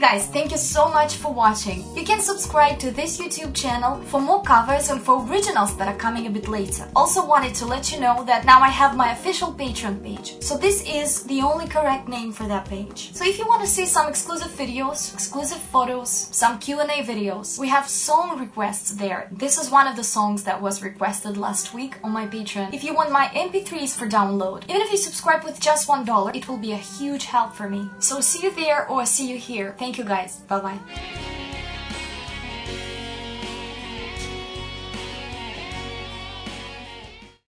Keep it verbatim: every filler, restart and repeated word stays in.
guys, thank you so much for watching. You can subscribe to this YouTube channel for more covers and for originals that are coming a bit later. Also wanted to let you know that now I have my official Patreon page. So this is the only correct name for that page. So if you want to see some exclusive videos, exclusive photos, some Q and A videos, we have song requests there. This is one of the songs that was requested last week on my Patreon. If you want my M P threes for download, even if you subscribe with just one dollar, it will be a huge help for me. So see you there or see you here. Thank you guys. Bye bye.